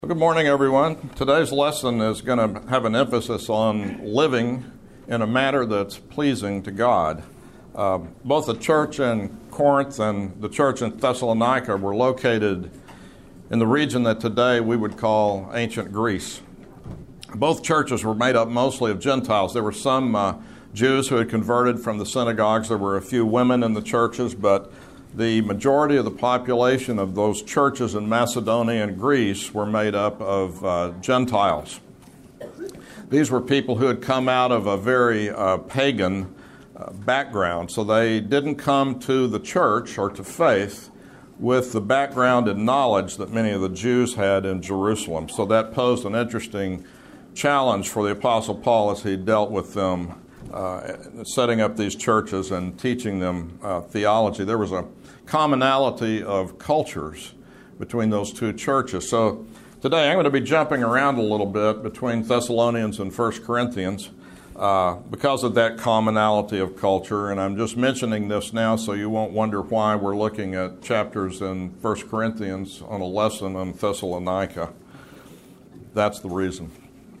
Well, good morning, everyone. Today's lesson is going to have an emphasis on living in a manner that's pleasing to God. Both the church in Corinth and the church in Thessalonica were located in the region that today we would call ancient Greece. Both churches were made up mostly of Gentiles. There were some Jews who had converted from the synagogues. There were a few women in the churches, but the majority of the population of those churches in Macedonia and Greece were made up of Gentiles. These were people who had come out of a very pagan background, so they didn't come to the church or to faith with the background and knowledge that many of the Jews had in Jerusalem. So that posed an interesting challenge for the Apostle Paul as he dealt with them, setting up these churches and teaching them theology. There was a commonality of cultures between those two churches. So today I'm going to be jumping around a little bit between Thessalonians and 1 Corinthians because of that commonality of culture. And I'm just mentioning this now so you won't wonder why we're looking at chapters in 1 Corinthians on a lesson on Thessalonica. That's the reason.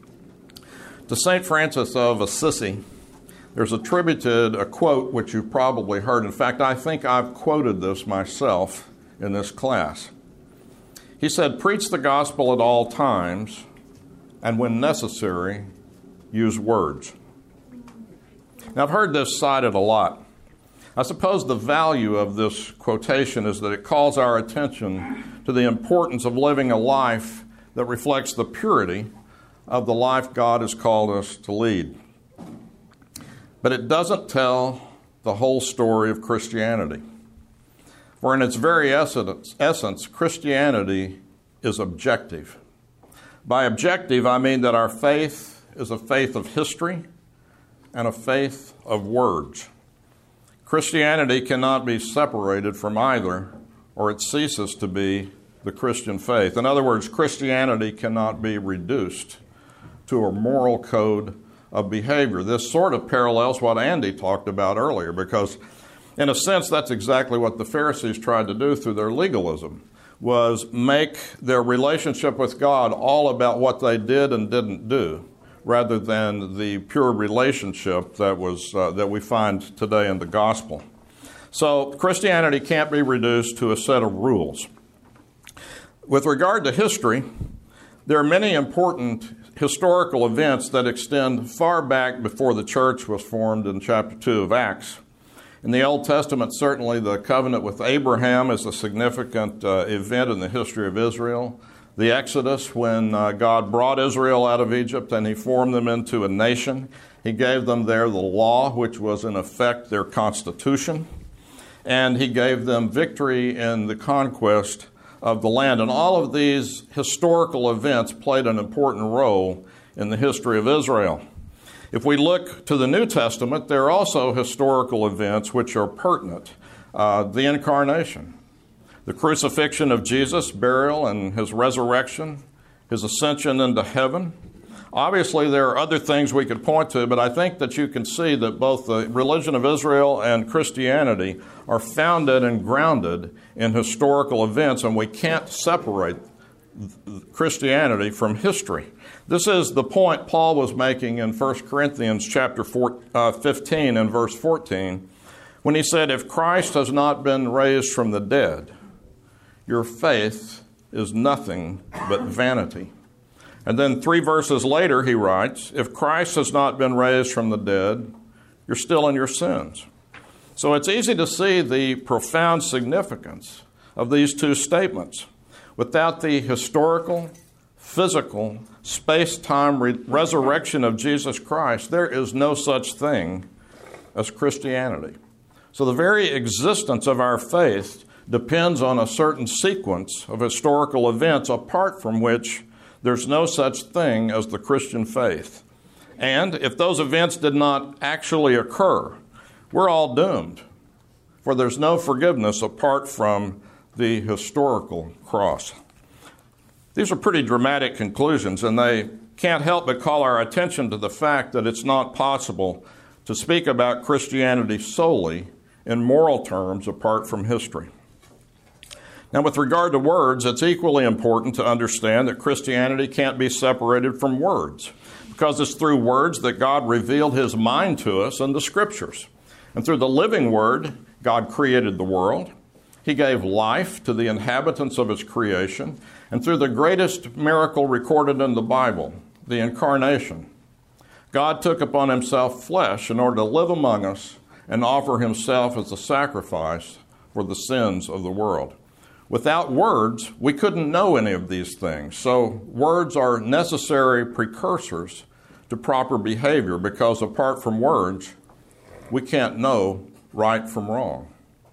To St. Francis of Assisi, there's attributed a quote which you've probably heard. In fact, I think I've quoted this myself in this class. He said, "Preach the gospel at all times, and when necessary, use words." Now, I've heard this cited a lot. I suppose the value of this quotation is that it calls our attention to the importance of living a life that reflects the purity of the life God has called us to lead. But it doesn't tell the whole story of Christianity. For in its very essence, Christianity is objective. By objective, I mean that our faith is a faith of history and a faith of words. Christianity cannot be separated from either, or it ceases to be the Christian faith. In other words, Christianity cannot be reduced to a moral code of behavior. This sort of parallels what Andy talked about earlier, because in a sense that's exactly what the Pharisees tried to do through their legalism, was make their relationship with God all about what they did and didn't do, rather than the pure relationship that we find today in the gospel. So Christianity can't be reduced to a set of rules. With regard to history, there are many important historical events that extend far back before the church was formed in chapter 2 of Acts. In the Old Testament, certainly the covenant with Abraham is a significant event in the history of Israel. The Exodus, when God brought Israel out of Egypt and he formed them into a nation, he gave them there the law, which was in effect their constitution, and he gave them victory in the conquest of the land. And all of these historical events played an important role in the history of Israel. If we look to the New Testament, there are also historical events which are pertinent. The incarnation, the crucifixion of Jesus, burial and his resurrection, his ascension into heaven. Obviously, there are other things we could point to, but I think that you can see that both the religion of Israel and Christianity are founded and grounded in historical events, and we can't separate Christianity from history. This is the point Paul was making in 1 Corinthians chapter 15 and verse 14, when he said, "If Christ has not been raised from the dead, your faith is nothing but vanity." And then 3 verses later, he writes, "If Christ has not been raised from the dead, you're still in your sins." So it's easy to see the profound significance of these two statements. Without the historical, physical, space-time resurrection of Jesus Christ, there is no such thing as Christianity. So the very existence of our faith depends on a certain sequence of historical events, apart from which there's no such thing as the Christian faith. And if those events did not actually occur, we're all doomed, for there's no forgiveness apart from the historical cross. These are pretty dramatic conclusions, and they can't help but call our attention to the fact that it's not possible to speak about Christianity solely in moral terms apart from history. Now, with regard to words, it's equally important to understand that Christianity can't be separated from words, because it's through words that God revealed his mind to us in the Scriptures. And through the living Word, God created the world. He gave life to the inhabitants of his creation. And through the greatest miracle recorded in the Bible, the Incarnation, God took upon himself flesh in order to live among us and offer himself as a sacrifice for the sins of the world. Without words, we couldn't know any of these things. So words are necessary precursors to proper behavior, because apart from words, we can't know right from wrong.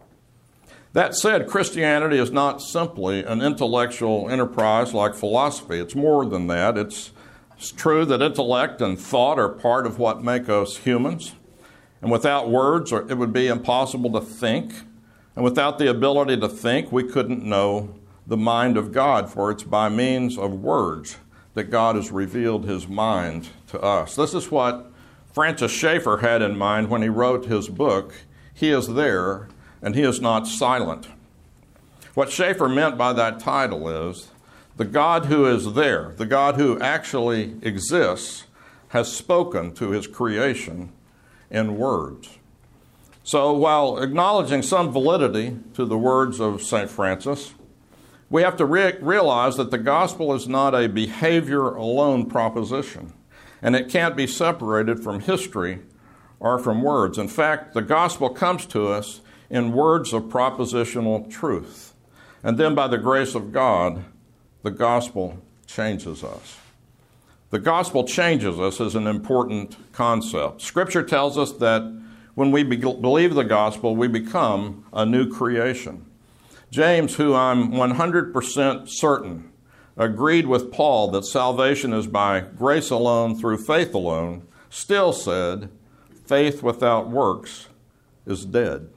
That said, Christianity is not simply an intellectual enterprise like philosophy. It's more than that. It's true that intellect and thought are part of what make us humans. And without words, it would be impossible to think. And without the ability to think, we couldn't know the mind of God, for it's by means of words that God has revealed his mind to us. This is what Francis Schaeffer had in mind when he wrote his book, He is There, and He is Not Silent. What Schaeffer meant by that title is, the God who is there, the God who actually exists, has spoken to his creation in words. So while acknowledging some validity to the words of St. Francis, we have to realize that the gospel is not a behavior alone proposition, and it can't be separated from history or from words. In fact, the gospel comes to us in words of propositional truth. And then by the grace of God, the gospel changes us. The gospel changes us is an important concept. Scripture tells us that when we believe the gospel, we become a new creation. James, who I'm 100% certain, agreed with Paul that salvation is by grace alone through faith alone, still said, faith without works is dead.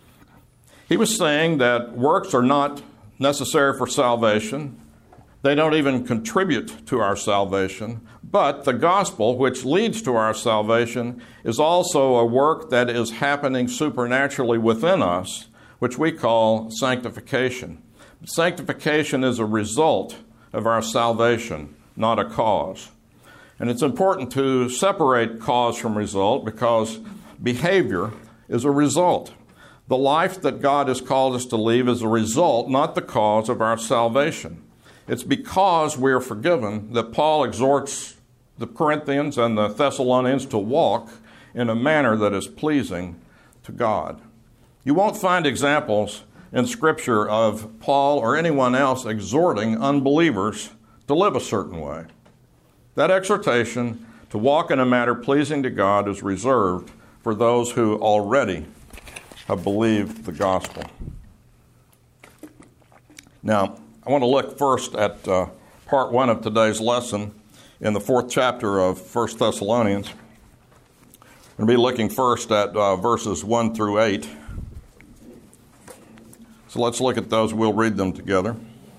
He was saying that works are not necessary for salvation. They don't even contribute to our salvation. But the gospel, which leads to our salvation, is also a work that is happening supernaturally within us, which we call sanctification. Sanctification is a result of our salvation, not a cause. And it's important to separate cause from result, because behavior is a result. The life that God has called us to live is a result, not the cause of our salvation. It's because we are forgiven that Paul exhorts the Corinthians and the Thessalonians to walk in a manner that is pleasing to God. You won't find examples in Scripture of Paul or anyone else exhorting unbelievers to live a certain way. That exhortation to walk in a manner pleasing to God is reserved for those who already have believed the gospel. Now, I want to look first at part 1 of today's lesson in the 4th chapter of 1 Thessalonians. I'm going to be looking first at verses 1 through 8. So let's look at those. We'll read them together.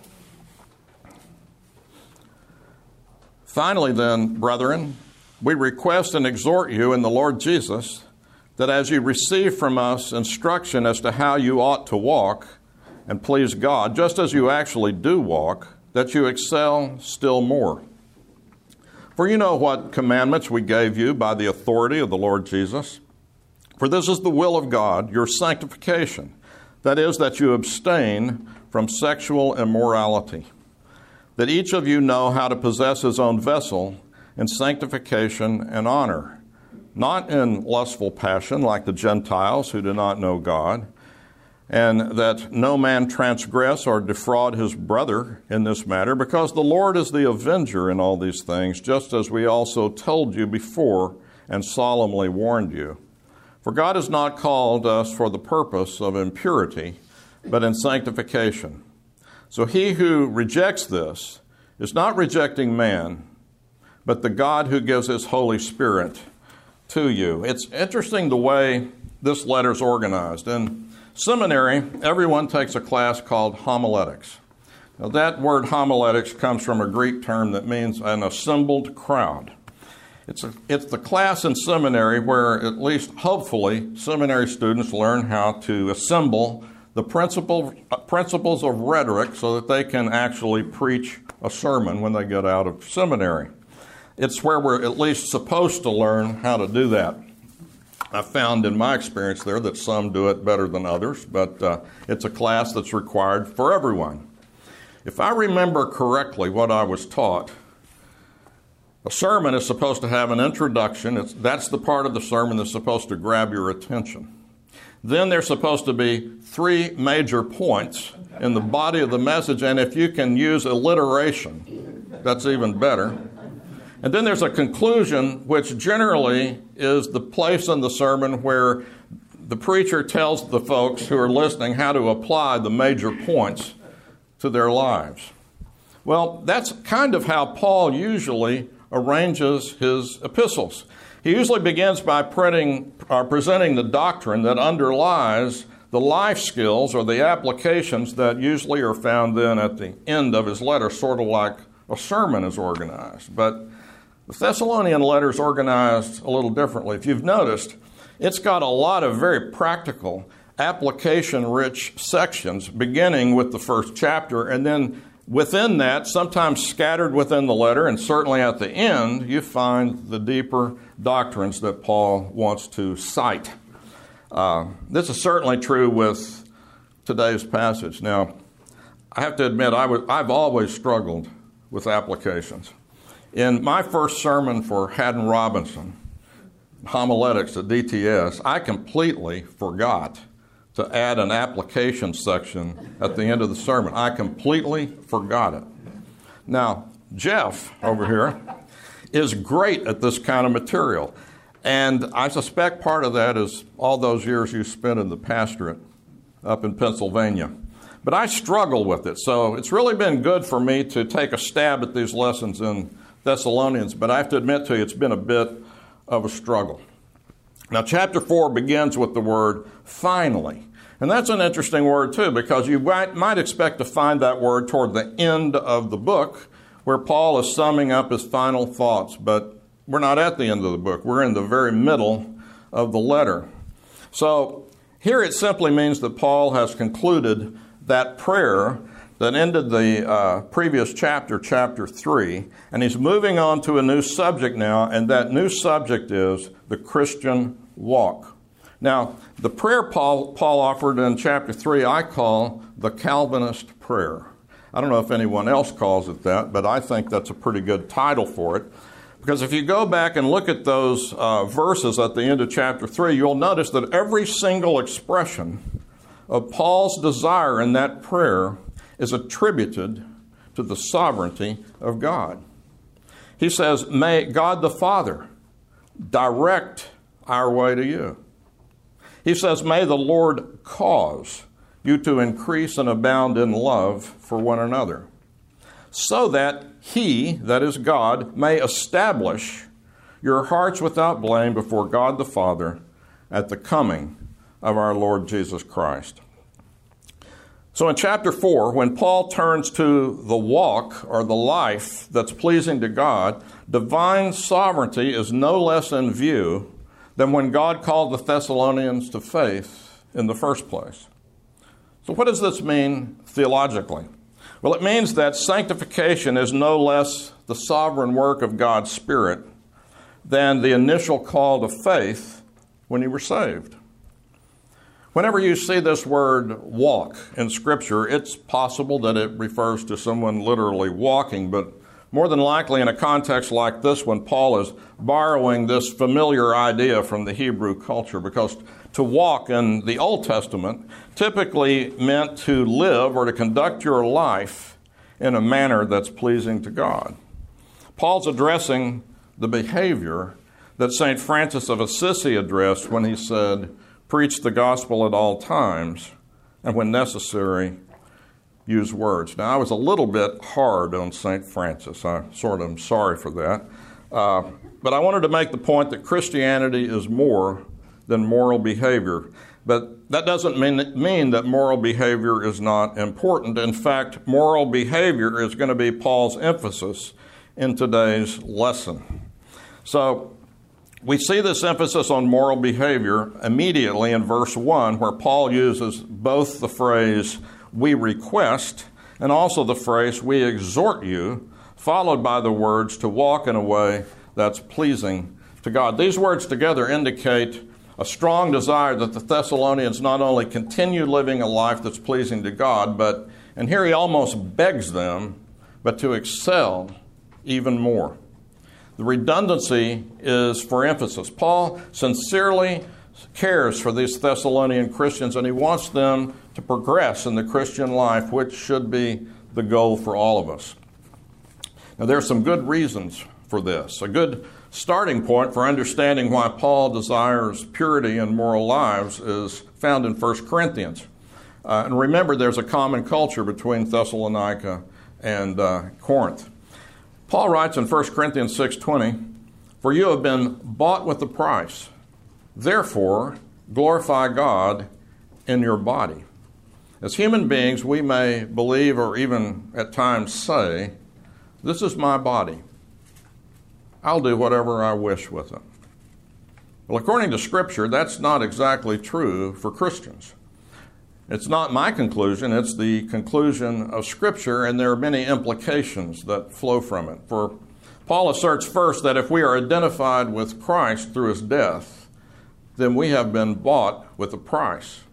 Finally then, brethren, we request and exhort you in the Lord Jesus that as you receive from us instruction as to how you ought to walk and please God, just as you actually do walk, that you excel still more. For you know what commandments we gave you by the authority of the Lord Jesus. For this is the will of God, your sanctification, that is, that you abstain from sexual immorality, that each of you know how to possess his own vessel in sanctification and honor, not in lustful passion like the Gentiles who do not know God, and that no man transgress or defraud his brother in this matter, because the Lord is the avenger in all these things, just as we also told you before and solemnly warned you. For God has not called us for the purpose of impurity, but in sanctification. So he who rejects this is not rejecting man, but the God who gives his Holy Spirit to you. It's interesting the way this letter is organized. In seminary, everyone takes a class called homiletics. Now, that word homiletics comes from a Greek term that means an assembled crowd. It's the class in seminary where, at least hopefully, seminary students learn how to assemble the principles of rhetoric so that they can actually preach a sermon when they get out of seminary. It's where we're at least supposed to learn how to do that. I found in my experience there that some do it better than others, but it's a class that's required for everyone. If I remember correctly what I was taught, a sermon is supposed to have an introduction. That's the part of the sermon that's supposed to grab your attention. Then there's supposed to be 3 major points in the body of the message, and if you can use alliteration, that's even better. And then there's a conclusion, which generally is the place in the sermon where the preacher tells the folks who are listening how to apply the major points to their lives. Well, that's kind of how Paul usually arranges his epistles. He usually begins by presenting the doctrine that underlies the life skills or the applications that usually are found then at the end of his letter, sort of like a sermon is organized. But the Thessalonian letter is organized a little differently. If you've noticed, it's got a lot of very practical, application-rich sections, beginning with the first chapter, and then within that, sometimes scattered within the letter, and certainly at the end, you find the deeper doctrines that Paul wants to cite. This is certainly true with today's passage. Now, I have to admit, I've always struggled with applications. In my first sermon for Haddon Robinson, homiletics at DTS, I completely forgot to add an application section at the end of the sermon. I completely forgot it. Now, Jeff over here is great at this kind of material. And I suspect part of that is all those years you spent in the pastorate up in Pennsylvania. But I struggle with it. So it's really been good for me to take a stab at these lessons in Thessalonians. But I have to admit to you, it's been a bit of a struggle. Now, chapter 4 begins with the word finally. And that's an interesting word, too, because you might expect to find that word toward the end of the book, where Paul is summing up his final thoughts. But we're not at the end of the book. We're in the very middle of the letter. So here it simply means that Paul has concluded that prayer that ended the previous chapter, chapter 3, and he's moving on to a new subject now, and that new subject is the Christian walk. Now, the prayer Paul offered in chapter 3, I call the Calvinist prayer. I don't know if anyone else calls it that, but I think that's a pretty good title for it. Because if you go back and look at those verses at the end of chapter 3, you'll notice that every single expression of Paul's desire in that prayer is attributed to the sovereignty of God. He says, may God the Father direct our way to you. He says, may the Lord cause you to increase and abound in love for one another, so that He, that is God, may establish your hearts without blame before God the Father at the coming of our Lord Jesus Christ. So in chapter 4, when Paul turns to the walk or the life that's pleasing to God, divine sovereignty is no less in view than when God called the Thessalonians to faith in the first place. So what does this mean theologically? Well, it means that sanctification is no less the sovereign work of God's Spirit than the initial call to faith when you were saved. Whenever you see this word walk in Scripture, it's possible that it refers to someone literally walking, but more than likely in a context like this one, Paul is borrowing this familiar idea from the Hebrew culture, because to walk in the Old Testament typically meant to live or to conduct your life in a manner that's pleasing to God. Paul's addressing the behavior that St. Francis of Assisi addressed when he said, preach the gospel at all times, and when necessary, use words. Now, I was a little bit hard on St. Francis. I sort of am sorry for that. But I wanted to make the point that Christianity is more than moral behavior. But that doesn't mean that moral behavior is not important. In fact, moral behavior is going to be Paul's emphasis in today's lesson. So, We see this emphasis on moral behavior immediately in verse 1, where Paul uses both the phrase, we request, and also the phrase, we exhort you, followed by the words, to walk in a way that's pleasing to God. These words together indicate a strong desire that the Thessalonians not only continue living a life that's pleasing to God, but, and here he almost begs them, but to excel even more. The redundancy is for emphasis. Paul sincerely cares for these Thessalonian Christians, and he wants them to progress in the Christian life, which should be the goal for all of us. Now, there are some good reasons for this. A good starting point for understanding why Paul desires purity in moral lives is found in 1 Corinthians. And remember, there's a common culture between Thessalonica and Corinth. Paul writes in 1 Corinthians 6:20, "For you have been bought with a price. Therefore, glorify God in your body." As human beings, we may believe or even at times say, "This is my body. I'll do whatever I wish with it." Well, according to Scripture, that's not exactly true for Christians. It's not my conclusion, it's the conclusion of Scripture, and there are many implications that flow from it. For Paul asserts first that if we are identified with Christ through his death, then we have been bought with a price.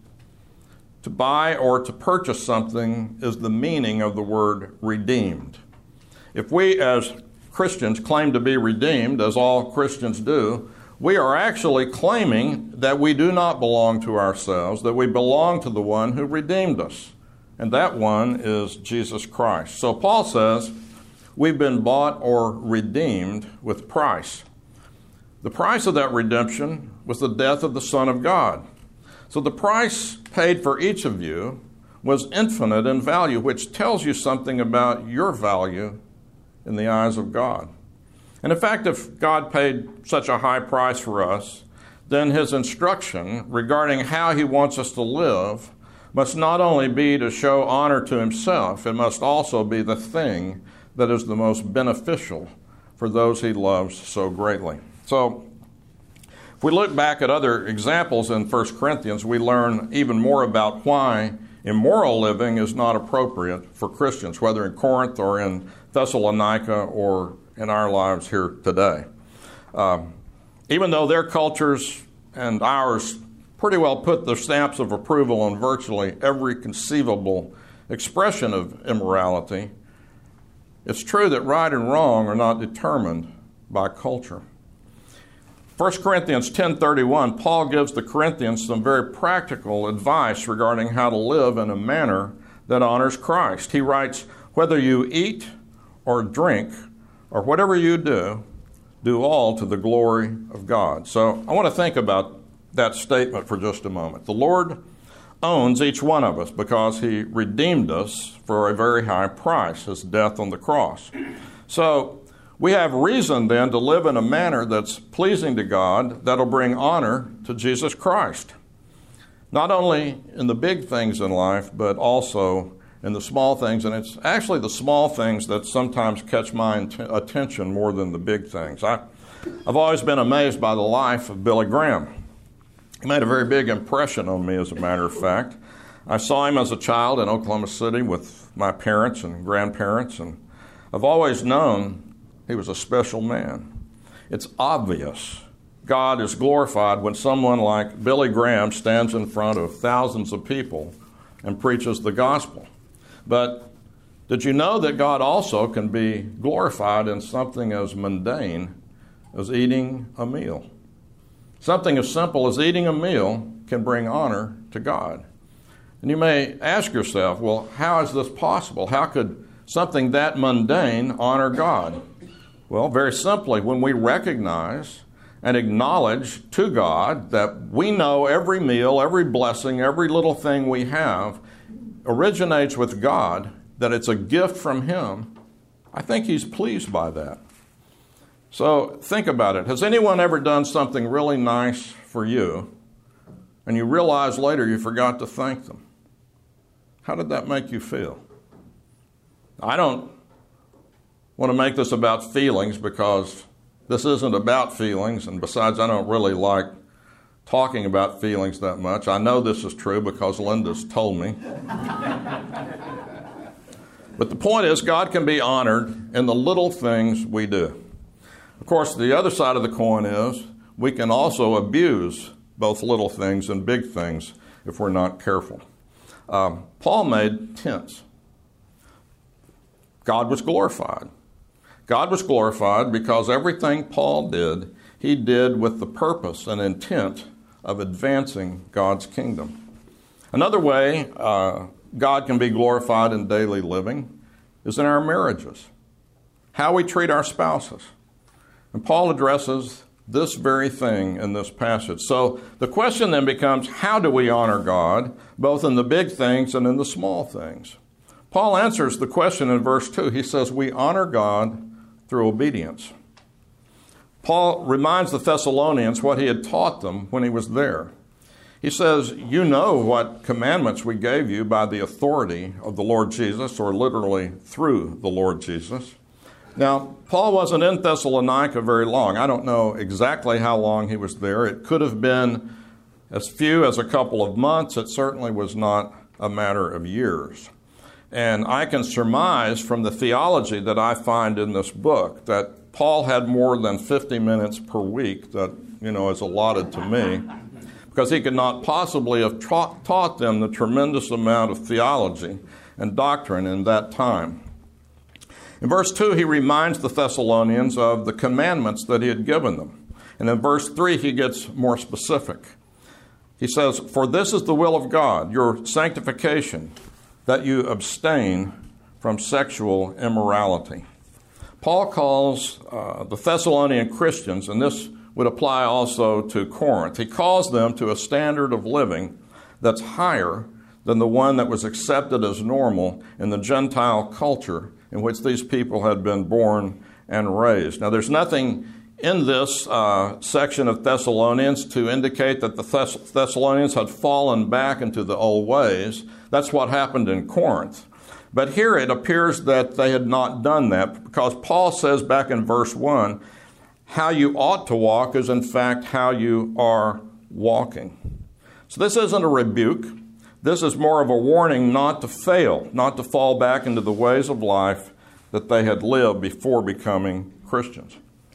To buy or to purchase something is the meaning of the word redeemed. If we as Christians claim to be redeemed, as all Christians do, we are actually claiming that we do not belong to ourselves, that we belong to the one who redeemed us. And that one is Jesus Christ. So Paul says we've been bought or redeemed with price. The price of that redemption was the death of the Son of God. So the price paid for each of you was infinite in value, which tells you something about your value in the eyes of God. And in fact, if God paid such a high price for us, then his instruction regarding how he wants us to live must not only be to show honor to himself, it must also be the thing that is the most beneficial for those he loves so greatly. So, if we look back at other examples in 1 Corinthians, we learn even more about why immoral living is not appropriate for Christians, whether in Corinth or in Thessalonica or in our lives here today. Even though their cultures and ours pretty well put the stamps of approval on virtually every conceivable expression of immorality, it's true that right and wrong are not determined by culture. 1 Corinthians 10:31, Paul gives the Corinthians some very practical advice regarding how to live in a manner that honors Christ. He writes, "Whether you eat or drink, or whatever you do all to the glory of God." So I want to think about that statement for just a moment. The Lord owns each one of us because he redeemed us for a very high price, his death on the cross. So we have reason then to live in a manner that's pleasing to God, that'll bring honor to Jesus Christ. Not only in the big things in life, but also in the small things, and it's actually the small things that sometimes catch my attention more than the big things. I've always been amazed by the life of Billy Graham. He made a very big impression on me, as a matter of fact. I saw him as a child in Oklahoma City with my parents and grandparents, and I've always known he was a special man. It's obvious God is glorified when someone like Billy Graham stands in front of thousands of people and preaches the gospel. But did you know that God also can be glorified in something as mundane as eating a meal? Something as simple as eating a meal can bring honor to God. And you may ask yourself, well, how is this possible? How could something that mundane honor God? Well, very simply, when we recognize and acknowledge to God that we know every meal, every blessing, every little thing we have originates with God, that it's a gift from him, I think he's pleased by that. So think about it. Has anyone ever done something really nice for you and you realize later you forgot to thank them? How did that make you feel? I don't want to make this about feelings because this isn't about feelings, and besides, I don't really like talking about feelings that much. I know this is true because Linda's told me. But the point is, God can be honored in the little things we do. Of course, the other side of the coin is we can also abuse both little things and big things if we're not careful. Paul made tents. God was glorified. God was glorified because everything Paul did, he did with the purpose and intent of advancing God's kingdom. Another way God can be glorified in daily living is in our marriages, how we treat our spouses. And Paul addresses this very thing in this passage. So the question then becomes, how do we honor God, both in the big things and in the small things? Paul answers the question in verse 2. He says, we honor God through obedience. Paul reminds the Thessalonians what he had taught them when he was there. He says, you know what commandments we gave you by the authority of the Lord Jesus, or literally through the Lord Jesus. Now, Paul wasn't in Thessalonica very long. I don't know exactly how long he was there. It could have been as few as a couple of months. It certainly was not a matter of years. And I can surmise from the theology that I find in this book that Paul had more than 50 minutes per week that, is allotted to me, because he could not possibly have taught them the tremendous amount of theology and doctrine in that time. In verse 2, he reminds the Thessalonians of the commandments that he had given them. And in verse 3, he gets more specific. He says, for this is the will of God, your sanctification, that you abstain from sexual immorality. Paul calls the Thessalonian Christians, and this would apply also to Corinth, he calls them to a standard of living that's higher than the one that was accepted as normal in the Gentile culture in which these people had been born and raised. Now, there's nothing in this section of Thessalonians to indicate that the Thessalonians had fallen back into the old ways. That's what happened in Corinth. But here it appears that they had not done that, because Paul says back in verse 1, how you ought to walk is in fact how you are walking. So this isn't a rebuke. This is more of a warning not to fail, not to fall back into the ways of life that they had lived before becoming Christians.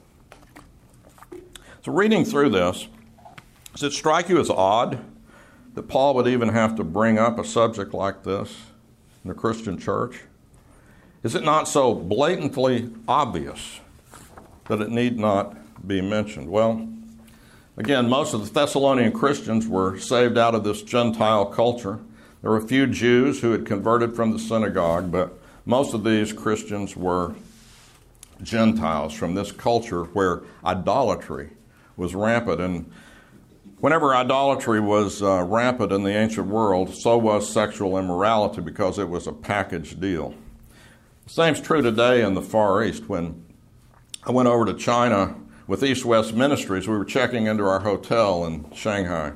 So reading through this, does it strike you as odd that Paul would even have to bring up a subject like this in the Christian church? Is it not so blatantly obvious that it need not be mentioned? Well, again, most of the Thessalonian Christians were saved out of this Gentile culture. There were a few Jews who had converted from the synagogue, but most of these Christians were Gentiles from this culture where idolatry was rampant. And whenever idolatry was rampant in the ancient world, so was sexual immorality, because it was a package deal. The same's true today in the Far East. When I went over to China with East West Ministries, we were checking into our hotel in Shanghai.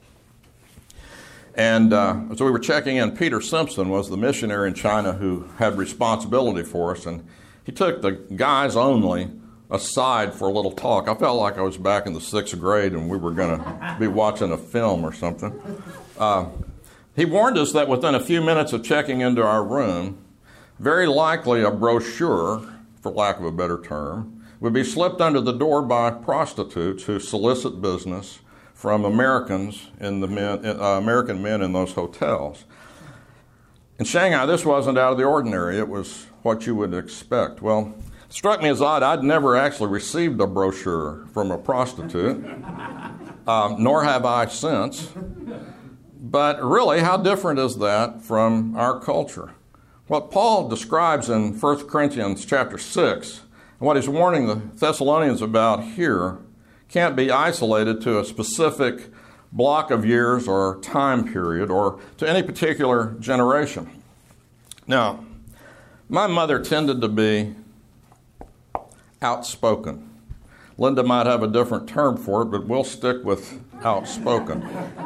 And so we were checking in. Peter Simpson was the missionary in China who had responsibility for us, and he took the guys only aside for a little talk. I felt like I was back in the 6th grade and we were going to be watching a film or something. He warned us that within a few minutes of checking into our room, very likely a brochure, for lack of a better term, would be slipped under the door by prostitutes who solicit business from American men in those hotels. In Shanghai, this wasn't out of the ordinary. It was what you would expect. Well, it struck me as odd. I'd never actually received a brochure from a prostitute, nor have I since. But really, how different is that from our culture? What Paul describes in 1 Corinthians chapter 6, and what he's warning the Thessalonians about here, can't be isolated to a specific block of years or time period or to any particular generation. Now, my mother tended to be outspoken. Linda might have a different term for it, but we'll stick with outspoken.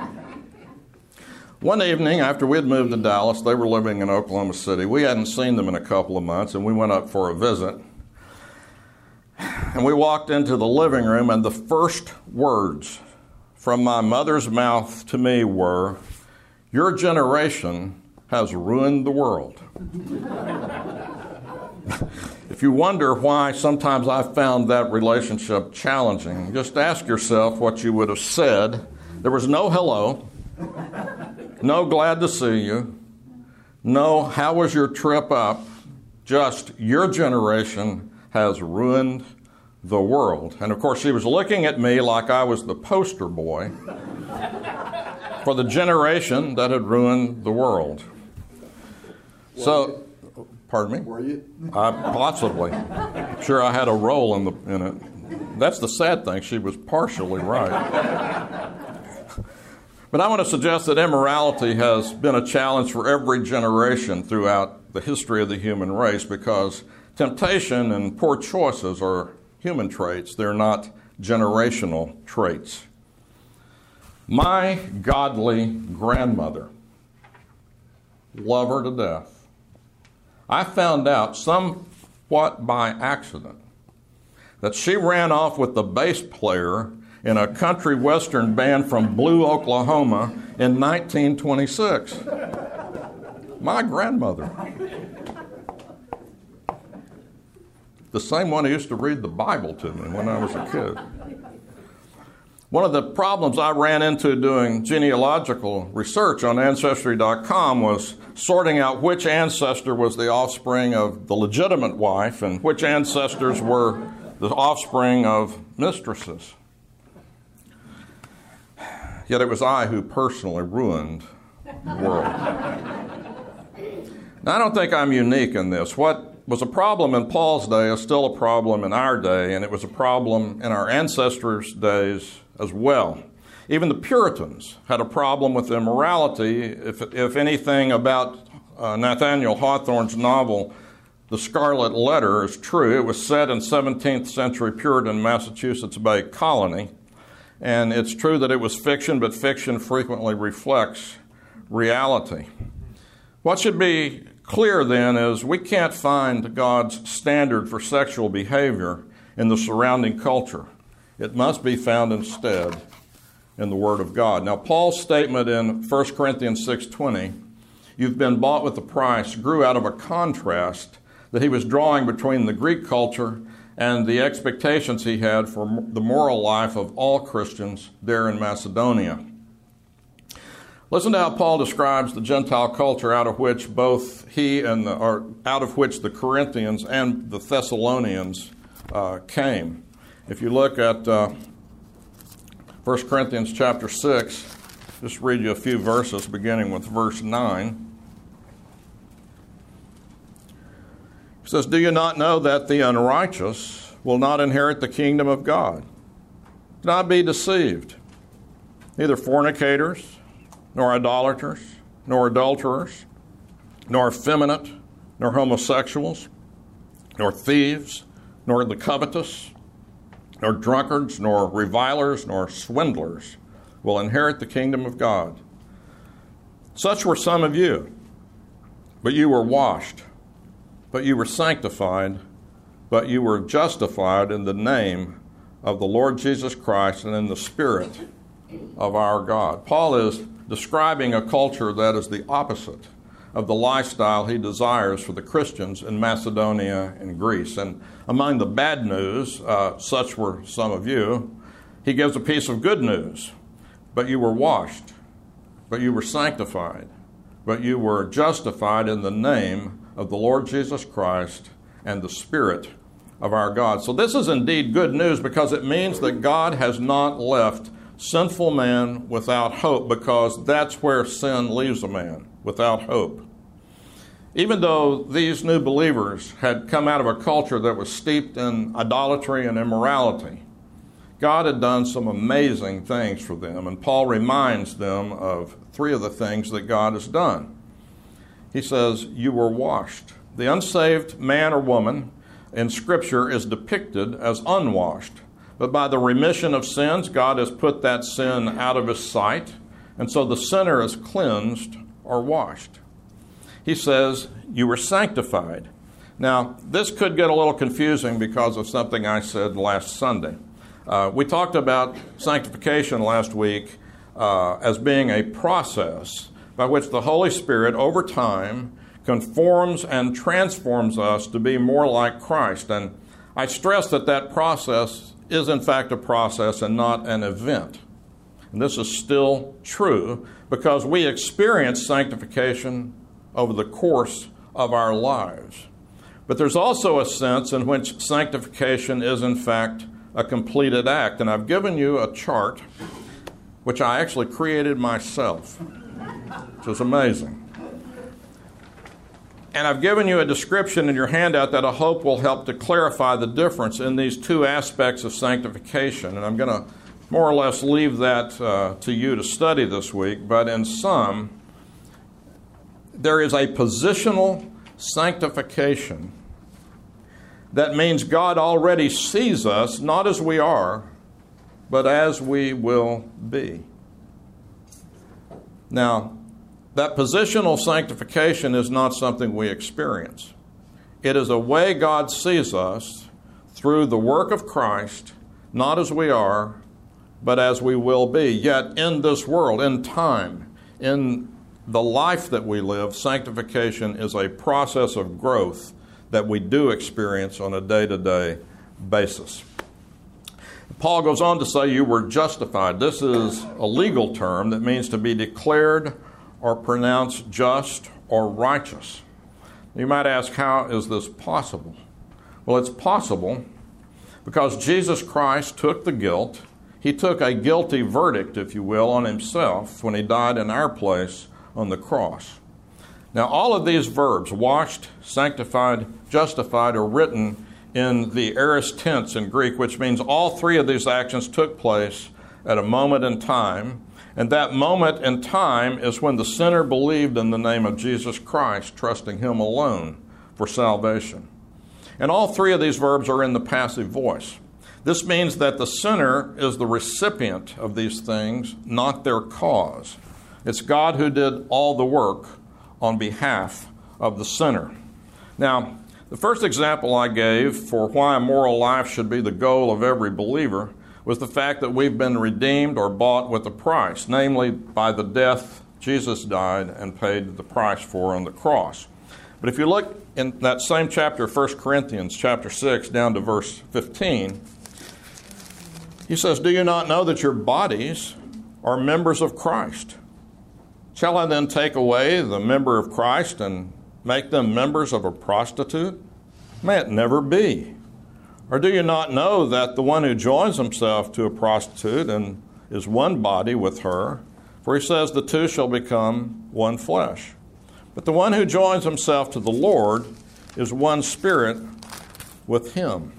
One evening, after we had moved to Dallas, they were living in Oklahoma City. We hadn't seen them in a couple of months, and we went up for a visit. and we walked into the living room, and the first words from my mother's mouth to me were, "Your generation has ruined the world." If you wonder why sometimes I found that relationship challenging, just ask yourself what you would have said. There was no hello, no glad to see you, no how was your trip up, just your generation has ruined the world. And of course she was looking at me like I was the poster boy for the generation that had ruined the world. So, pardon me? Were you? Possibly. Sure, I had a role in it. That's the sad thing. She was partially right. But I want to suggest that immorality has been a challenge for every generation throughout the history of the human race, because temptation and poor choices are human traits. They're not generational traits. My godly grandmother, love her to death, I found out somewhat by accident that she ran off with the bass player in a country western band from Blue, Oklahoma in 1926. My grandmother. The same one who used to read the Bible to me when I was a kid. One of the problems I ran into doing genealogical research on Ancestry.com was sorting out which ancestor was the offspring of the legitimate wife and which ancestors were the offspring of mistresses. Yet it was I who personally ruined the world. Now, I don't think I'm unique in this. What was a problem in Paul's day is still a problem in our day, and it was a problem in our ancestors' days as well. Even the Puritans had a problem with immorality. If anything about Nathaniel Hawthorne's novel, The Scarlet Letter, is true, it was set in 17th century Puritan Massachusetts Bay Colony. And it's true that it was fiction, but fiction frequently reflects reality. What should be clear then is we can't find God's standard for sexual behavior in the surrounding culture. It must be found instead in the Word of God. Now, Paul's statement in 1 Corinthians 6:20, "You've been bought with a price," grew out of a contrast that he was drawing between the Greek culture and the expectations he had for the moral life of all Christians there in Macedonia. Listen to how Paul describes the Gentile culture out of which both he and out of which the Corinthians and the Thessalonians came. If you look at 1 Corinthians chapter 6, just read you a few verses beginning with verse 9. It says, "Do you not know that the unrighteous will not inherit the kingdom of God? Do not be deceived. Neither fornicators, nor idolaters, nor adulterers, nor effeminate, nor homosexuals, nor thieves, nor the covetous, nor drunkards, nor revilers, nor swindlers will inherit the kingdom of God. Such were some of you, but you were washed, but you were sanctified, but you were justified in the name of the Lord Jesus Christ and in the Spirit of our God." Paul is describing a culture that is the opposite of the lifestyle he desires for the Christians in Macedonia and Greece. And among the bad news, such were some of you, he gives a piece of good news. But you were washed, but you were sanctified, but you were justified in the name of the Lord Jesus Christ and the Spirit of our God. So this is indeed good news, because it means that God has not left sinful man without hope, because that's where sin leaves a man, without hope. Even though these new believers had come out of a culture that was steeped in idolatry and immorality, God had done some amazing things for them, and Paul reminds them of three of the things that God has done. He says, "You were washed." The unsaved man or woman in Scripture is depicted as unwashed. But by the remission of sins, God has put that sin out of his sight, and so the sinner is cleansed or washed. He says, "You were sanctified." Now, this could get a little confusing because of something I said last Sunday. We talked about sanctification last week as being a process by which the Holy Spirit, over time, conforms and transforms us to be more like Christ. And I stress that that process is, in fact, a process and not an event. And this is still true because we experience sanctification over the course of our lives. But there's also a sense in which sanctification is, in fact, a completed act. And I've given you a chart, which I actually created myself, which is amazing. And I've given you a description in your handout that I hope will help to clarify the difference in these two aspects of sanctification. And I'm going to more or less leave that to you to study this week. But in sum, there is a positional sanctification that means God already sees us not as we are, but as we will be. Now, that positional sanctification is not something we experience. It is a way God sees us through the work of Christ, not as we are, but as we will be. Yet in this world, in time, in the life that we live, sanctification is a process of growth that we do experience on a day-to-day basis. Paul goes on to say you were justified. This is a legal term that means to be declared or pronounced just or righteous. You might ask, how is this possible? Well, it's possible because Jesus Christ took the guilt. He took a guilty verdict, if you will, on himself when he died in our place on the cross. Now, all of these verbs, washed, sanctified, justified, are written in the aorist tense in Greek, which means all three of these actions took place at a moment in time. And that moment in time is when the sinner believed in the name of Jesus Christ, trusting him alone for salvation. And all three of these verbs are in the passive voice. This means that the sinner is the recipient of these things, not their cause. It's God who did all the work on behalf of the sinner. Now, the first example I gave for why a moral life should be the goal of every believer was the fact that we've been redeemed or bought with a price, namely by the death Jesus died and paid the price for on the cross. But if you look in that same chapter, 1 Corinthians chapter 6, down to verse 15, he says, "Do you not know that your bodies are members of Christ? Shall I then take away the member of Christ and make them members of a prostitute? May it never be. Or do you not know that the one who joins himself to a prostitute and is one body with her, for he says the two shall become one flesh. But the one who joins himself to the Lord is one spirit with him.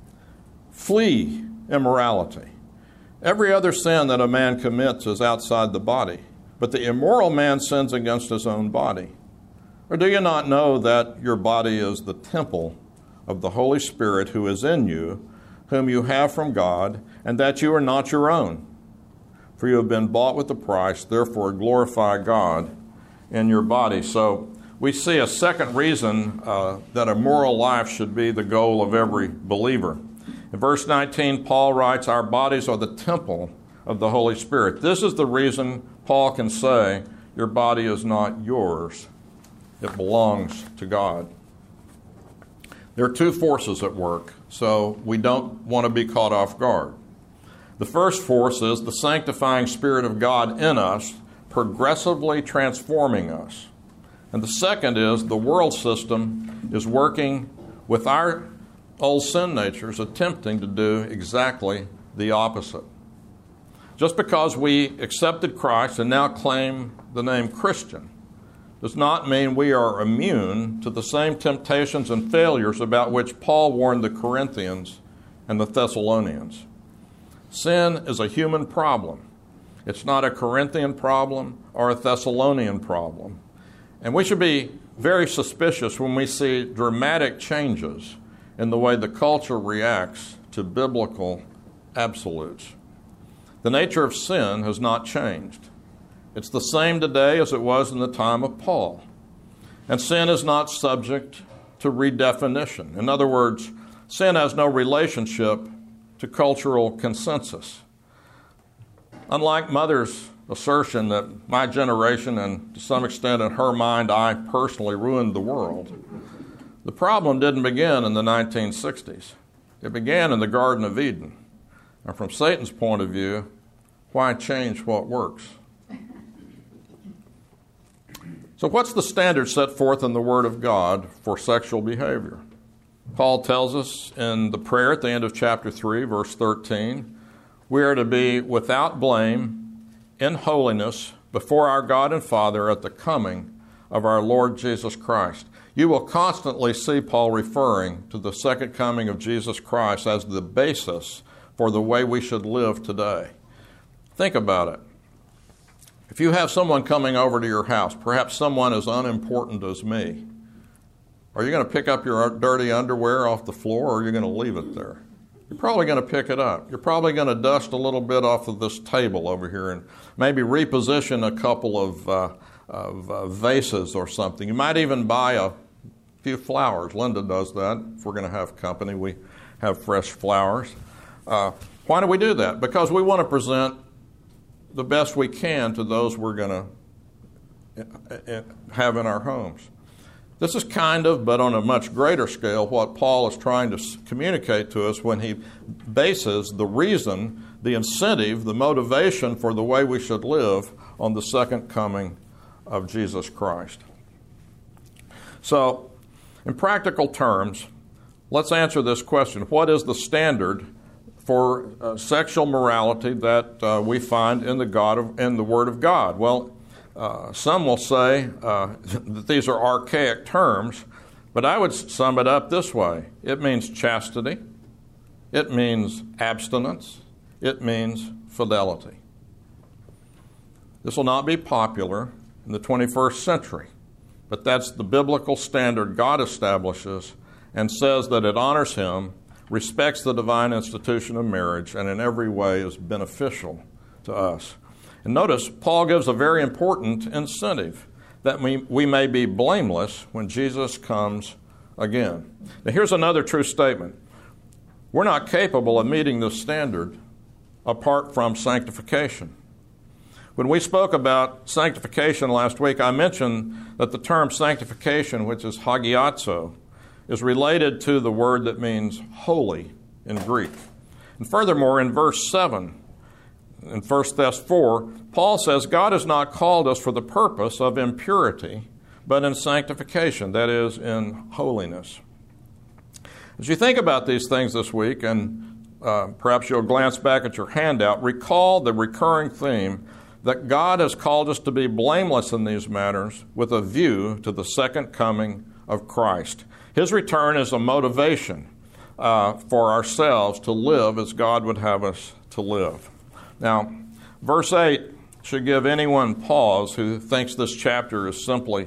Flee immorality. Every other sin that a man commits is outside the body, but the immoral man sins against his own body. Or do you not know that your body is the temple of the Holy Spirit who is in you, whom you have from God, and that you are not your own? For you have been bought with a price, therefore glorify God in your body." So we see a second reason that a moral life should be the goal of every believer. In verse 19, Paul writes, "Our bodies are the temple of the Holy Spirit." This is the reason Paul can say, your body is not yours. It belongs to God. There are two forces at work, so we don't want to be caught off guard. The first force is the sanctifying Spirit of God in us, progressively transforming us. And the second is the world system is working with our old sin natures, attempting to do exactly the opposite. Just because we accepted Christ and now claim the name Christian does not mean we are immune to the same temptations and failures about which Paul warned the Corinthians and the Thessalonians. Sin is a human problem. It's not a Corinthian problem or a Thessalonian problem. And we should be very suspicious when we see dramatic changes in the way the culture reacts to biblical absolutes. The nature of sin has not changed. It's the same today as it was in the time of Paul. And sin is not subject to redefinition. In other words, sin has no relationship to cultural consensus. Unlike Mother's assertion that my generation, and to some extent in her mind, I personally ruined the world, the problem didn't begin in the 1960s. It began in the Garden of Eden. And from Satan's point of view, why change what works? So what's the standard set forth in the Word of God for sexual behavior? Paul tells us in the prayer at the end of chapter 3, verse 13, we are to be without blame in holiness before our God and Father at the coming of our Lord Jesus Christ. You will constantly see Paul referring to the second coming of Jesus Christ as the basis for the way we should live today. Think about it. If you have someone coming over to your house, perhaps someone as unimportant as me, are you going to pick up your dirty underwear off the floor, or are you going to leave it there? You're probably going to pick it up. You're probably going to dust a little bit off of this table over here and maybe reposition a couple of vases or something. You might even buy a few flowers. Linda does that. If we're going to have company, we have fresh flowers. Why do we do that? Because we want to present the best we can to those we're going to have in our homes. This is kind of, but on a much greater scale, what Paul is trying to communicate to us when he bases the reason, the incentive, the motivation for the way we should live on the second coming of Jesus Christ. So, in practical terms, let's answer this question. What is the standard for sexual morality that we find in the Word of God? Well, some will say that these are archaic terms, but I would sum it up this way. It means chastity. It means abstinence. It means fidelity. This will not be popular in the 21st century, but that's the biblical standard God establishes and says that it honors Him, respects the divine institution of marriage, and in every way is beneficial to us. And notice, Paul gives a very important incentive, that we may be blameless when Jesus comes again. Now, here's another true statement. We're not capable of meeting this standard apart from sanctification. When we spoke about sanctification last week, I mentioned that the term sanctification, which is hagiazo, is related to the word that means holy in Greek. And furthermore, in verse 7, in 1 Thess 4, Paul says God has not called us for the purpose of impurity, but in sanctification, that is, in holiness. As you think about these things this week, and perhaps you'll glance back at your handout, recall the recurring theme that God has called us to be blameless in these matters with a view to the second coming of Christ. His return is a motivation for ourselves to live as God would have us to live. Now, verse 8 should give anyone pause who thinks this chapter is simply,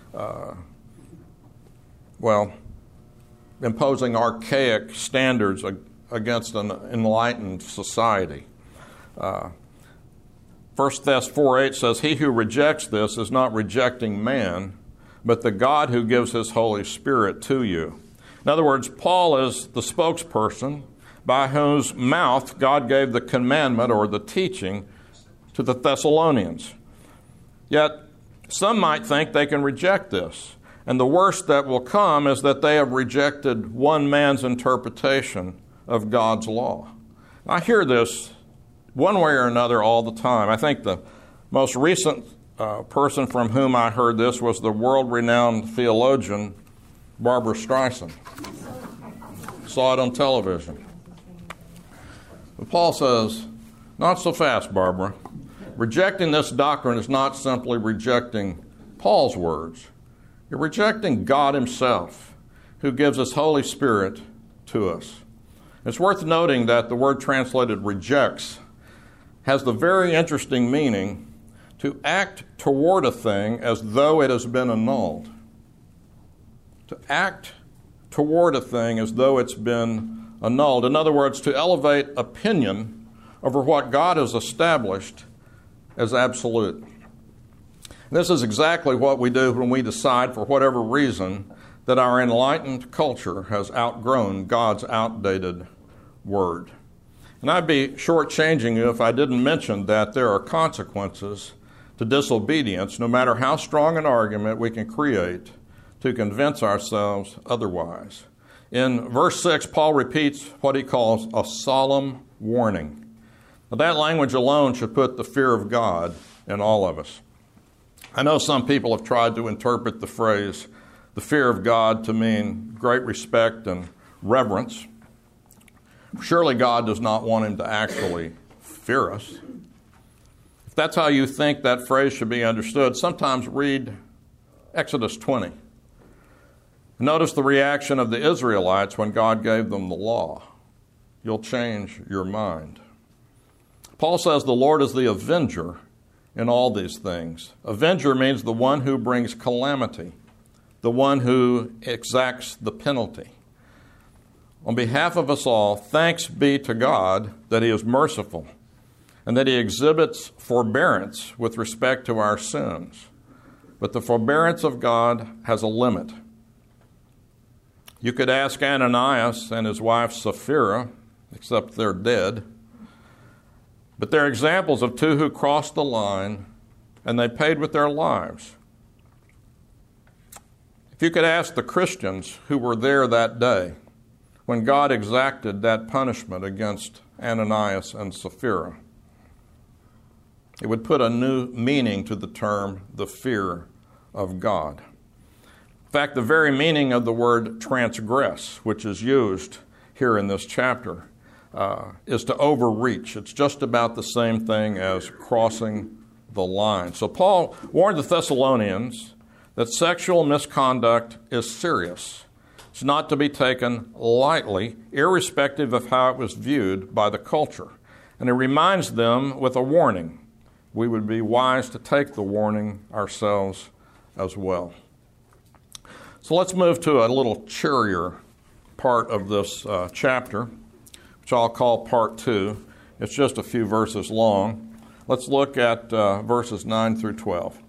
imposing archaic standards against an enlightened society. 1 Thess 4:8 says, "He who rejects this is not rejecting man, but the God who gives His Holy Spirit to you." In other words, Paul is the spokesperson by whose mouth God gave the commandment or the teaching to the Thessalonians. Yet, some might think they can reject this. And the worst that will come is that they have rejected one man's interpretation of God's law. I hear this one way or another all the time. I think the most recent person from whom I heard this was the world-renowned theologian Barbara Streisand. Saw it on television. But Paul says, not so fast, Barbara. Rejecting this doctrine is not simply rejecting Paul's words. You're rejecting God Himself, who gives His Holy Spirit to us. It's worth noting that the word translated rejects has the very interesting meaning to act toward a thing as though it has been annulled. To act toward a thing as though it's been annulled. In other words, to elevate opinion over what God has established as absolute. This is exactly what we do when we decide, for whatever reason, that our enlightened culture has outgrown God's outdated word. And I'd be shortchanging you if I didn't mention that there are consequences to disobedience, no matter how strong an argument we can create to convince ourselves otherwise. In verse 6, Paul repeats what he calls a solemn warning. Now, that language alone should put the fear of God in all of us. I know some people have tried to interpret the phrase, the fear of God, to mean great respect and reverence. Surely God does not want him to actually fear us. If that's how you think that phrase should be understood, sometimes read Exodus 20. Notice the reaction of the Israelites when God gave them the law. You'll change your mind. Paul says the Lord is the avenger in all these things. Avenger means the one who brings calamity, the one who exacts the penalty. On behalf of us all, thanks be to God that he is merciful and that he exhibits forbearance with respect to our sins. But the forbearance of God has a limit. You could ask Ananias and his wife Sapphira, except they're dead. But they're examples of two who crossed the line and they paid with their lives. If you could ask the Christians who were there that day when God exacted that punishment against Ananias and Sapphira, it would put a new meaning to the term, the fear of God. In fact, the very meaning of the word transgress, which is used here in this chapter, is to overreach. It's just about the same thing as crossing the line. So Paul warned the Thessalonians that sexual misconduct is serious. It's not to be taken lightly, irrespective of how it was viewed by the culture. And he reminds them with a warning. We would be wise to take the warning ourselves as well. So let's move to a little cheerier part of this chapter, which I'll call part 2. It's just a few verses long. Let's look at verses 9 through 12.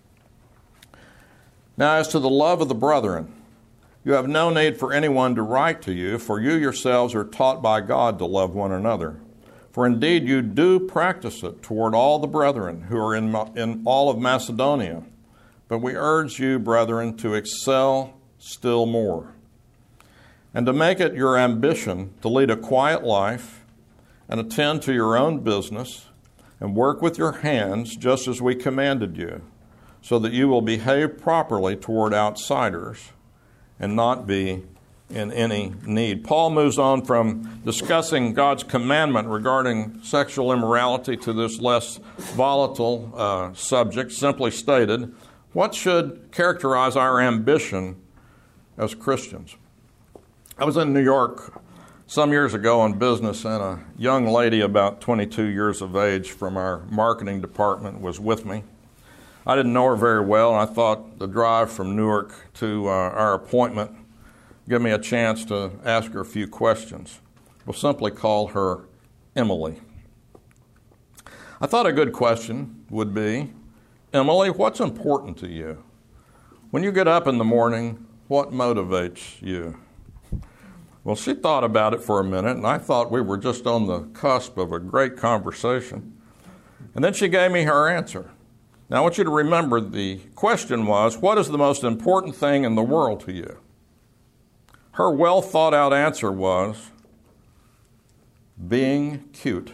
Now, as to the love of the brethren, you have no need for anyone to write to you, for you yourselves are taught by God to love one another. For indeed you do practice it toward all the brethren who are in all of Macedonia. But we urge you, brethren, to excel still more, and to make it your ambition to lead a quiet life and attend to your own business and work with your hands just as we commanded you, so that you will behave properly toward outsiders and not be in any need. Paul moves on from discussing God's commandment regarding sexual immorality to this less volatile subject, simply stated, what should characterize our ambition as Christians? I was in New York some years ago on business, and a young lady about 22 years of age from our marketing department was with me. I didn't know her very well, and I thought the drive from Newark to our appointment give me a chance to ask her a few questions. We'll simply call her Emily. I thought a good question would be, Emily, what's important to you? When you get up in the morning, what motivates you? Well, she thought about it for a minute, and I thought we were just on the cusp of a great conversation. And then she gave me her answer. Now, I want you to remember the question was, what is the most important thing in the world to you? Her well-thought-out answer was, being cute.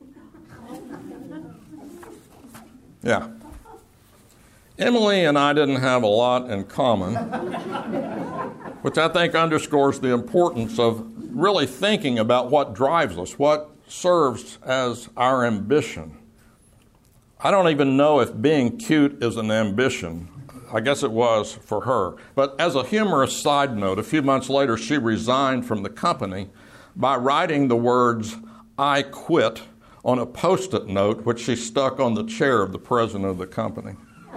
Yeah. Emily and I didn't have a lot in common, which I think underscores the importance of really thinking about what drives us, what serves as our ambition. I don't even know if being cute is an ambition. I guess it was for her. But as a humorous side note, a few months later, she resigned from the company by writing the words, "I quit," on a Post-it note, which she stuck on the chair of the president of the company.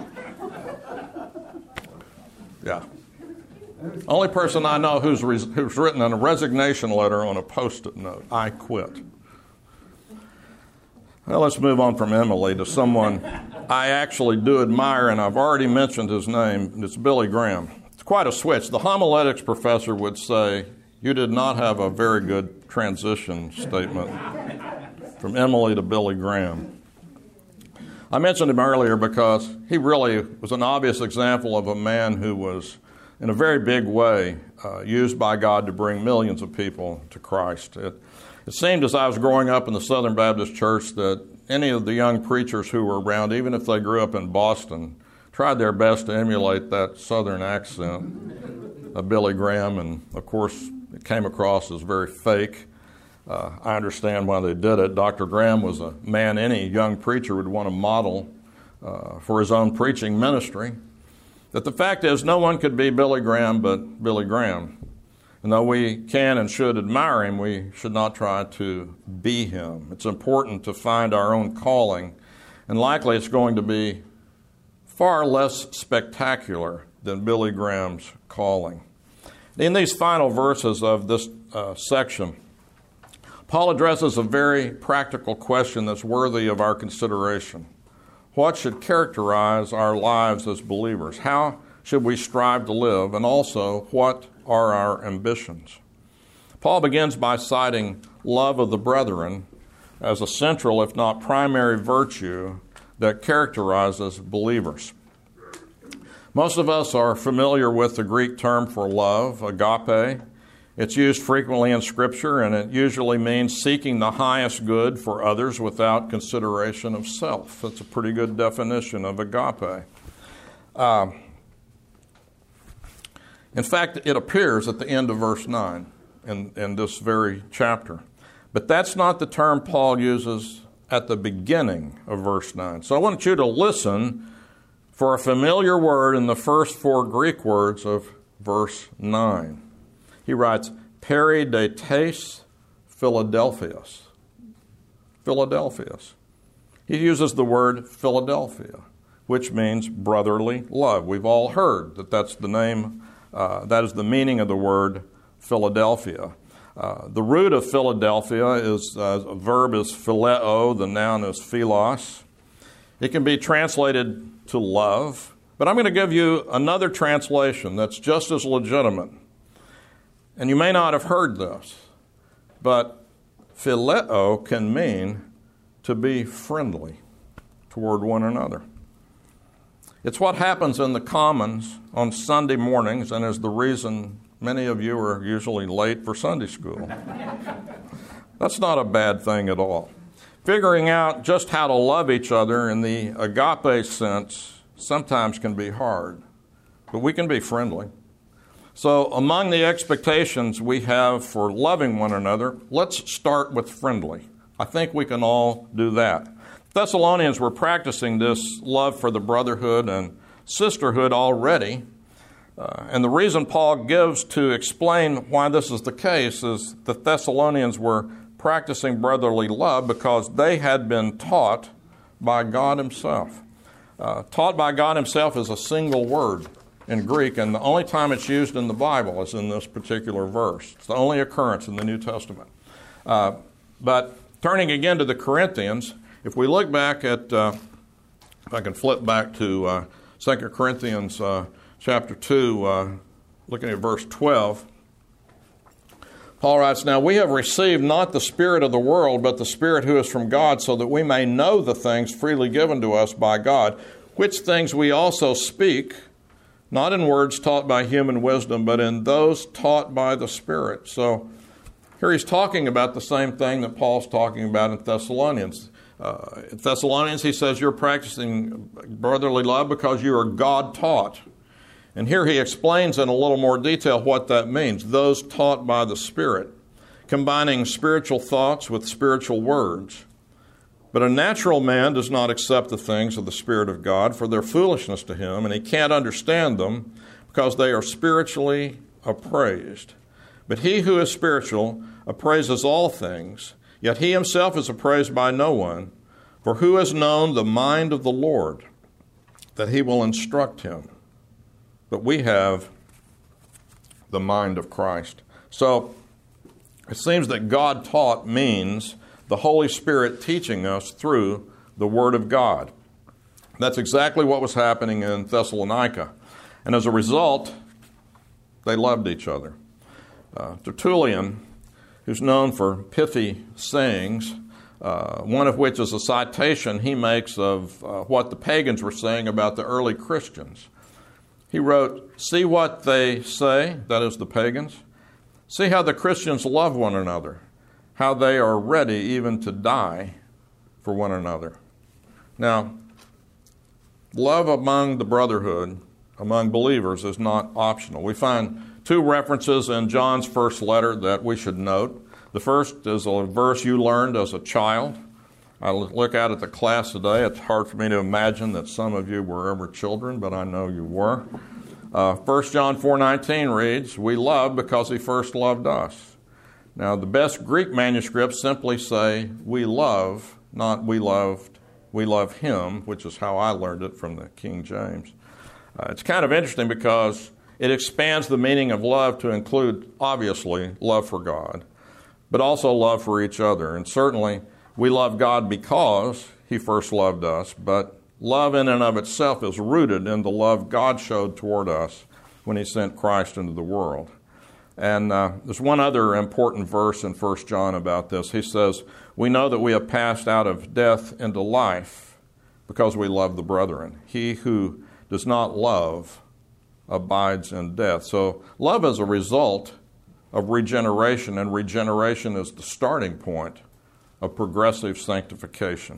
Yeah. Only person I know who's written a resignation letter on a Post-it note. I quit. Well, let's move on from Emily to someone I actually do admire, and I've already mentioned his name. It's Billy Graham. quite a switch. The homiletics professor would say, you did not have a very good transition statement from Emily to Billy Graham. I mentioned him earlier because he really was an obvious example of a man who was, in a very big way, used by God to bring millions of people to Christ. It seemed as I was growing up in the Southern Baptist Church that any of the young preachers who were around, even if they grew up in Boston, tried their best to emulate that Southern accent of Billy Graham, and of course it came across as very fake. I understand why they did it. Dr. Graham was a man any young preacher would want to model for his own preaching ministry. That the fact is, no one could be Billy Graham but Billy Graham. And though we can and should admire him, we should not try to be him. It's important to find our own calling, and likely it's going to be far less spectacular than Billy Graham's calling. In these final verses of this section, Paul addresses a very practical question that's worthy of our consideration. What should characterize our lives as believers? How should we strive to live? And also, what are our ambitions? Paul begins by citing love of the brethren as a central, if not primary, virtue that characterizes believers. Most of us are familiar with the Greek term for love, agape. It's used frequently in Scripture, and it usually means seeking the highest good for others without consideration of self. That's a pretty good definition of agape. In fact, it appears at the end of verse 9 in this very chapter. But that's not the term Paul uses at the beginning of verse 9. So I want you to listen for a familiar word in the first four Greek words of verse 9. He writes, peridetes Philadelphios. Philadelphios. He uses the word Philadelphia, which means brotherly love. We've all heard that that's the name, that is the meaning of the word Philadelphia. The root of Philadelphia is, a verb is phileo, the noun is philos. It can be translated to love, but I'm going to give you another translation that's just as legitimate. And you may not have heard this, but phileo can mean to be friendly toward one another. It's what happens in the Commons on Sunday mornings, and is the reason many of you are usually late for Sunday school. That's not a bad thing at all. Figuring out just how to love each other in the agape sense sometimes can be hard, but we can be friendly. So among the expectations we have for loving one another, let's start with friendly. I think we can all do that. Thessalonians were practicing this love for the brotherhood and sisterhood already. And the reason Paul gives to explain why this is the case is the Thessalonians were practicing brotherly love because they had been taught by God himself. Taught by God himself is a single word in Greek, and the only time it's used in the Bible is in this particular verse. It's the only occurrence in the New Testament. But turning again to the Corinthians, if we look back at, if I can flip back to 2 Corinthians chapter 2, looking at verse 12, Paul writes, now we have received not the spirit of the world, but the Spirit who is from God, so that we may know the things freely given to us by God, which things we also speak, not in words taught by human wisdom, but in those taught by the Spirit. So here he's talking about the same thing that Paul's talking about in Thessalonians. In Thessalonians, he says you're practicing brotherly love because you are God-taught. And here he explains in a little more detail what that means. Those taught by the Spirit, combining spiritual thoughts with spiritual words. But a natural man does not accept the things of the Spirit of God, for they're foolishness to him, and he can't understand them because they are spiritually appraised. But he who is spiritual appraises all things, yet he himself is appraised by no one. For who has known the mind of the Lord, that he will instruct him? But we have the mind of Christ. So it seems that God taught means the Holy Spirit teaching us through the Word of God. That's exactly what was happening in Thessalonica. And as a result, They loved each other. Tertullian, who's known for pithy sayings, one of which is a citation he makes of what the pagans were saying about the early Christians. He wrote, "See what they say," that is the pagans. "See how the Christians love one another, how they are ready even to die for one another." Now, love among the brotherhood, among believers, is not optional. We find two references in John's first letter that we should note. The first is a verse you learned as a child. I look out at the class today. It's hard for me to imagine that some of you were ever children, but I know you were. 1 John 4:19 reads, "We love because he first loved us." Now, the best Greek manuscripts simply say, "We love," not "we loved." "We love him," which is how I learned it from the King James. It's kind of interesting because it expands the meaning of love to include, obviously, love for God, but also love for each other. And certainly, we love God because he first loved us, but love in and of itself is rooted in the love God showed toward us when he sent Christ into the world. And there's one other important verse in 1 John about this. He says, "We know that we have passed out of death into life because we love the brethren. He who does not love abides in death." So love is a result of regeneration, and regeneration is the starting point of progressive sanctification.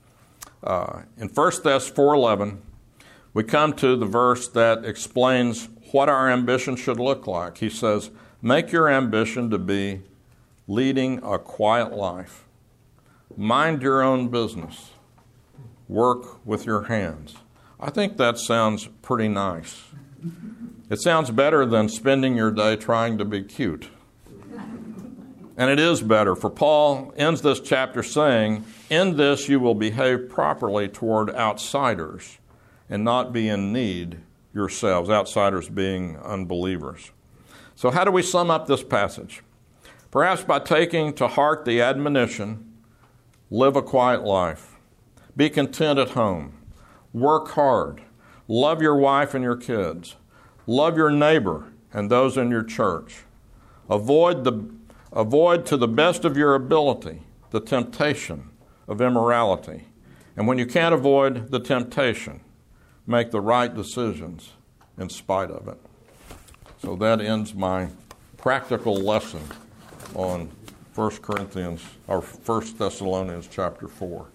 In 1 Thess 4:11, we come to the verse that explains what our ambition should look like. He says, "Make your ambition to be leading a quiet life. Mind your own business. Work with your hands." I think that sounds pretty nice. It sounds better than spending your day trying to be cute. And it is better, for Paul ends this chapter saying, "In this you will behave properly toward outsiders and not be in need yourselves," outsiders being unbelievers. So how do we sum up this passage? Perhaps by taking to heart the admonition, live a quiet life, be content at home, work hard, love your wife and your kids, love your neighbor and those in your church, avoid to the best of your ability the temptation of immorality, and when you can't avoid the temptation, make the right decisions in spite of it. So that ends my practical lesson on 1 Thessalonians chapter 4.